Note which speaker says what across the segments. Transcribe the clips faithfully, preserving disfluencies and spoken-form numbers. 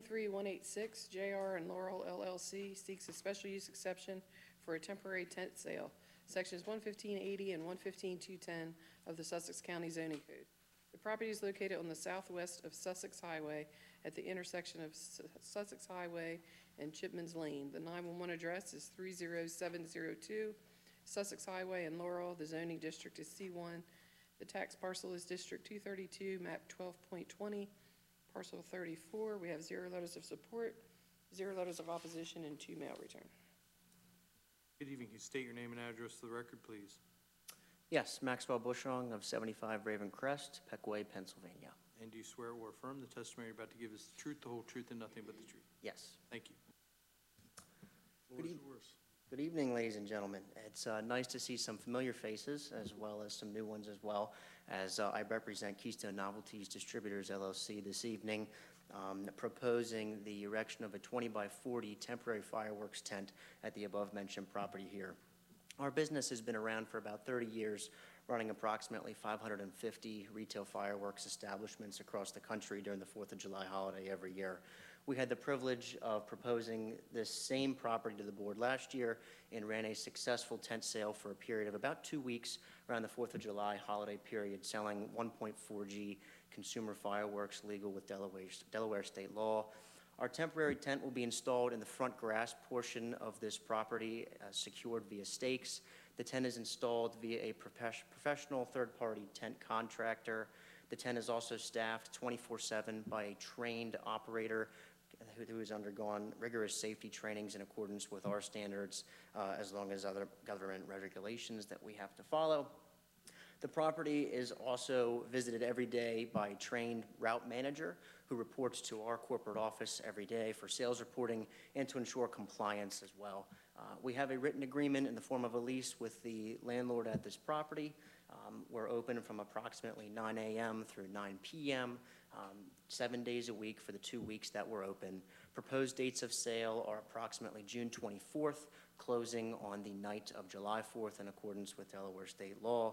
Speaker 1: twenty-three one eighty-six, J R and Laurel L L C seeks a special use exception for a temporary tent sale, sections one fifteen eighty and one fifteen two ten of the Sussex County zoning code. The property is located on the southwest of Sussex Highway at the intersection of Sussex Highway and Chipman's Lane. The nine one one address is three zero seven zero two Sussex Highway in Laurel. The zoning district is C one. The tax parcel is District two thirty-two, map twelve point twenty, parcel thirty-four. We have zero letters of support, zero letters of opposition, and two mail return.
Speaker 2: Good evening. Can you state your name and address to the record, please?
Speaker 3: Yes, Maxwell Bushrong of seventy-five Raven Crest, Peckway, Pennsylvania.
Speaker 2: And do you swear or affirm the testimony you're about to give is the truth, the whole truth, and nothing but the truth?
Speaker 3: Yes.
Speaker 2: Thank you.
Speaker 3: Good, e Good evening, ladies and gentlemen. It's uh, nice to see some familiar faces as well as some new ones as well, as uh, I represent Keystone Novelties Distributors, L L C this evening, um, proposing the erection of a twenty by forty temporary fireworks tent at the above-mentioned property here. Our business has been around for about thirty years, running approximately five hundred fifty retail fireworks establishments across the country during the fourth of July holiday every year. We had the privilege of proposing this same property to the board last year and ran a successful tent sale for a period of about two weeks around the fourth of July holiday period, selling one point four G consumer fireworks legal with Delaware, Delaware state law. Our temporary tent will be installed in the front grass portion of this property, uh, secured via stakes. The tent is installed via a prof professional third-party tent contractor. The tent is also staffed twenty-four seven by a trained operator who, who has undergone rigorous safety trainings in accordance with our standards, uh, as long as other government regulations that we have to follow. The property is also visited every day by a trained route manager who reports to our corporate office every day for sales reporting and to ensure compliance as well. Uh, we have a written agreement in the form of a lease with the landlord at this property. Um, we're open from approximately nine A M through nine P M, um, seven days a week for the two weeks that we're open. Proposed dates of sale are approximately June twenty-fourth, closing on the night of July fourth in accordance with Delaware state law.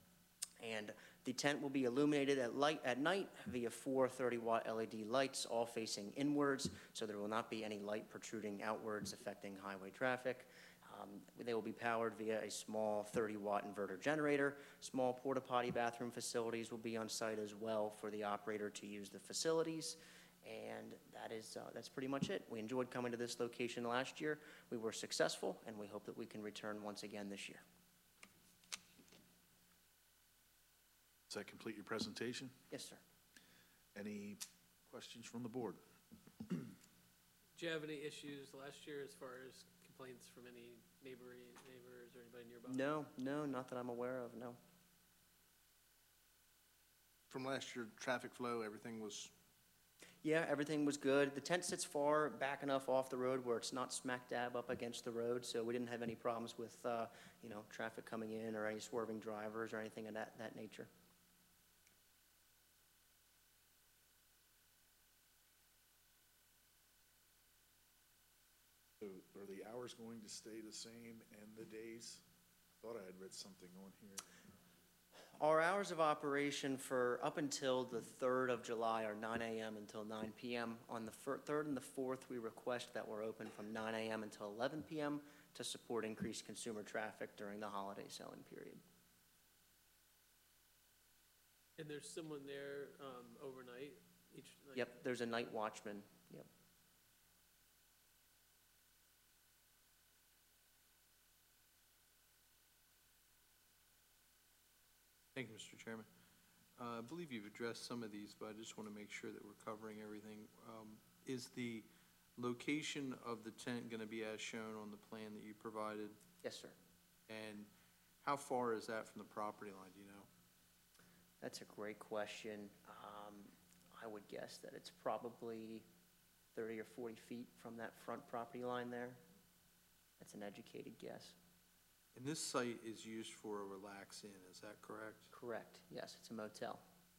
Speaker 3: And the tent will be illuminated at, light, at night via four thirty watt L E D lights, all facing inwards, so there will not be any light protruding outwards affecting highway traffic. Um, they will be powered via a small thirty watt inverter generator. Small porta potty bathroom facilities will be on site as well for the operator to use the facilities. And that is, uh, that's pretty much it. We enjoyed coming to this location last year. We were successful, and we hope that we can return once again this year.
Speaker 4: Does that complete your presentation?
Speaker 3: Yes, sir.
Speaker 4: Any questions from the board?
Speaker 5: Do you have any issues last year as far as complaints from any neighbor, neighbors or anybody nearby?
Speaker 3: No, no, not that I'm aware of, no.
Speaker 4: From last year, traffic flow, everything was,
Speaker 3: Yeah, everything was good. The tent sits far back enough off the road where it's not smack dab up against the road, so we didn't have any problems with, uh, you know, traffic coming in or any swerving drivers or anything of that, that nature.
Speaker 4: so are the hours going to stay the same and the days? I thought I had read something on here.
Speaker 3: Our hours of operation for up until the third of July are nine A M until nine P M On the third and the fourth, we request that we're open from nine A M until eleven P M to support increased consumer traffic during the holiday selling period.
Speaker 5: And there's someone there um, overnight each night?
Speaker 3: Yep, there's a night watchman. Yep.
Speaker 2: Thank you, Mister Chairman. Uh, I believe you've addressed some of these, but I just want to make sure that we're covering everything. Um, is the location of the tent going to be as shown on the plan that you provided?
Speaker 3: Yes, sir.
Speaker 2: And how far is that from the property line, do you know?
Speaker 3: That's a great question. Um, I would guess that it's probably thirty or forty feet from that front property line there. That's an educated guess.
Speaker 2: And this site is used for a relax in, is that correct?
Speaker 3: Correct. Yes, it's a motel.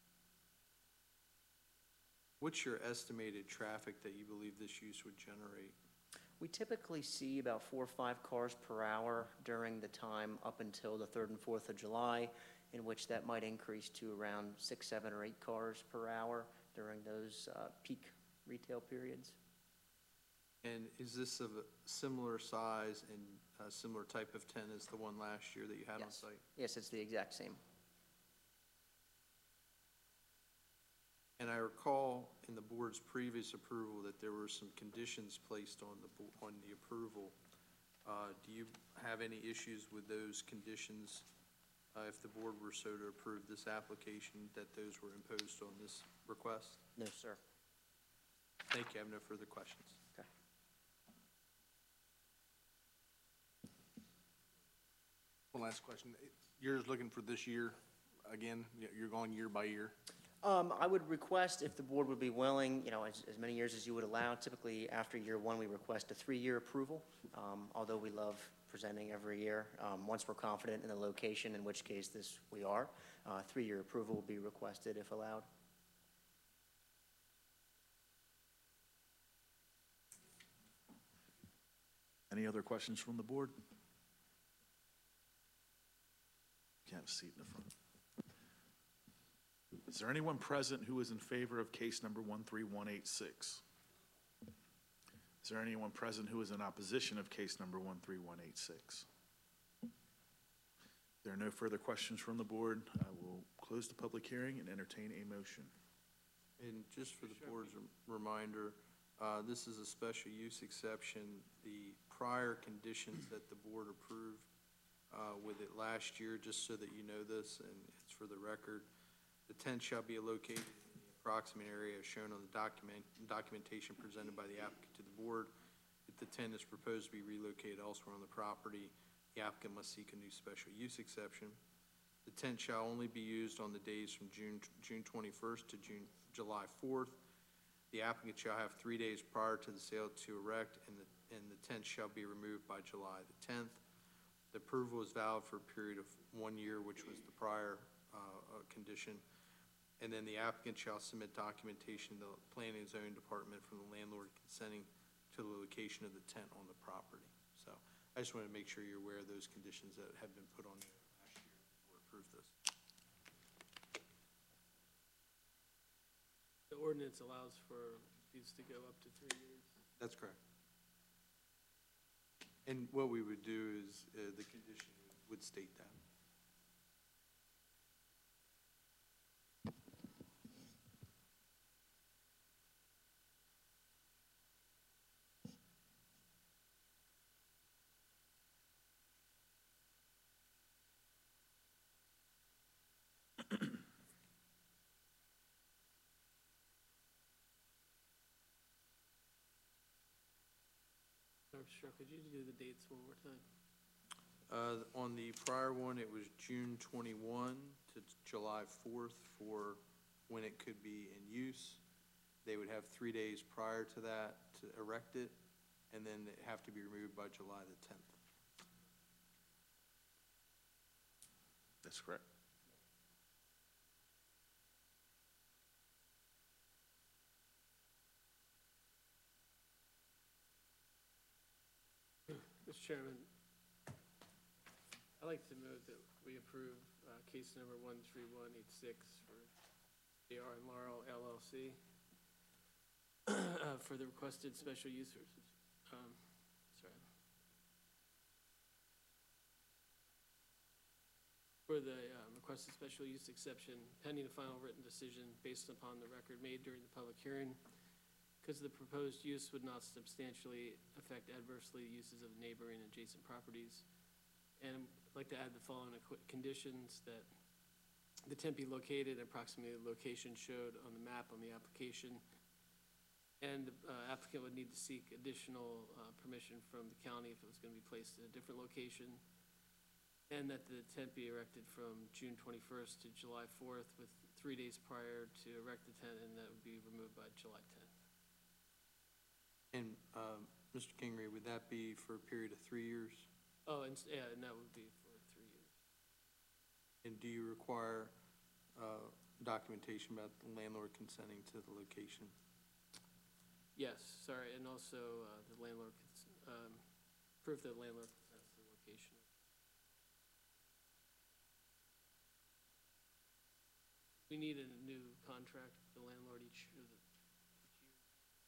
Speaker 2: What's your estimated traffic that you believe this use would generate?
Speaker 3: We typically see about four or five cars per hour during the time up until the third and fourth of July, in which that might increase to around six, seven, or eight cars per hour during those uh, peak retail periods.
Speaker 2: And is this of a similar size and a similar type of tent as the one last year that you had on
Speaker 3: Yes.
Speaker 2: site?
Speaker 3: Yes, it's the exact same.
Speaker 2: And I recall in the board's previous approval that there were some conditions placed on the, bo- on the approval. Uh, Do you have any issues with those conditions, uh, if the board were so to approve this application, that those were imposed on this request?
Speaker 3: No, sir.
Speaker 2: Thank you, I have no further questions.
Speaker 3: Okay.
Speaker 6: One last question. You're just looking for this year, again, y- you're going year by year?
Speaker 3: Um, I would request if the board would be willing, you know, as, as many years as you would allow. Typically, after year one, we request a three-year approval, um, although we love presenting every year. Um, once we're confident in the location, in which case this we are, uh, three-year approval will be requested if allowed.
Speaker 4: Any other questions from the board? You can have a seat in the front. Is there anyone present who is in favor of case number one three one eight six? Is there anyone present who is in opposition of case number one three one eight six? There are no further questions from the board. I will close the public hearing and entertain a motion.
Speaker 2: And just for the board's reminder, uh, this is a special use exception. The prior conditions that the board approved uh, with it last year, just so that you know this, and it's for the record, the tent shall be located in the approximate area as shown on the document, documentation presented by the applicant to the board. If the tent is proposed to be relocated elsewhere on the property, the applicant must seek a new special use exception. The tent shall only be used on the days from June, June twenty-first to June, July fourth. The applicant shall have three days prior to the sale to erect, and the, and the tent shall be removed by July the tenth. The approval is valid for a period of one year, which was the prior uh, uh, condition. And then the applicant shall submit documentation to the Planning and Zoning Department from the landlord consenting to the location of the tent on the property. So I just want to make sure you're aware of those conditions that have been put on you last year before approve this.
Speaker 5: The ordinance allows for these to go up to three years.
Speaker 2: That's correct. And what we would do is, uh, the condition would state that.
Speaker 5: Or sure, could you do the dates one more time?
Speaker 2: Uh, On the prior one, it was June twenty-first to July fourth for when it could be in use. They would have three days prior to that to erect it, and then it have to be removed by July the tenth.
Speaker 4: That's correct.
Speaker 5: Mister Chairman, I'd like to move that we approve uh, case number one three one eight six for J R and Laurel L L C uh, for the requested special use. um, Sorry. For the um, requested special use exception pending a final written decision based upon the record made during the public hearing, because the proposed use would not substantially affect adversely the uses of neighboring and adjacent properties. And I'd like to add the following equi- conditions: that the tent be located at approximately the location showed on the map on the application, and the uh, applicant would need to seek additional uh, permission from the county if it was going to be placed at a different location, and that the tent be erected from June twenty-first to July fourth with three days prior to erect the tent, and that would be removed by July tenth.
Speaker 2: And, um, Mister Kingery, would that be for a period of three years?
Speaker 5: Oh, and, s- yeah, and that would be for three years.
Speaker 2: And do you require uh, documentation about the landlord consenting to the location?
Speaker 5: Yes, sorry, and also uh, the landlord, cons- um, proof that landlord consents to the location. We need a new contract with the landlord each, year. each year.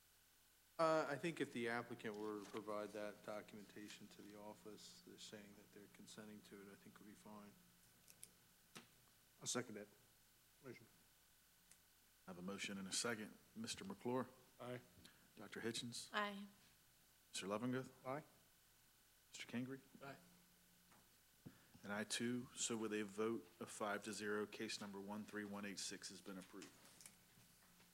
Speaker 2: Uh, I think if the applicant were to provide that documentation to the office, they're saying that they're consenting to it, I think would be fine.
Speaker 6: I'll second that. Motion.
Speaker 4: I have a motion and a second. Mister McClure?
Speaker 6: Aye.
Speaker 4: Doctor Hitchens?
Speaker 7: Aye.
Speaker 4: Mister Loveenguth?
Speaker 6: Aye.
Speaker 4: Mister Kingery?
Speaker 5: Aye.
Speaker 4: And I too, so with a vote of five to zero, case number one three one eight six has been approved.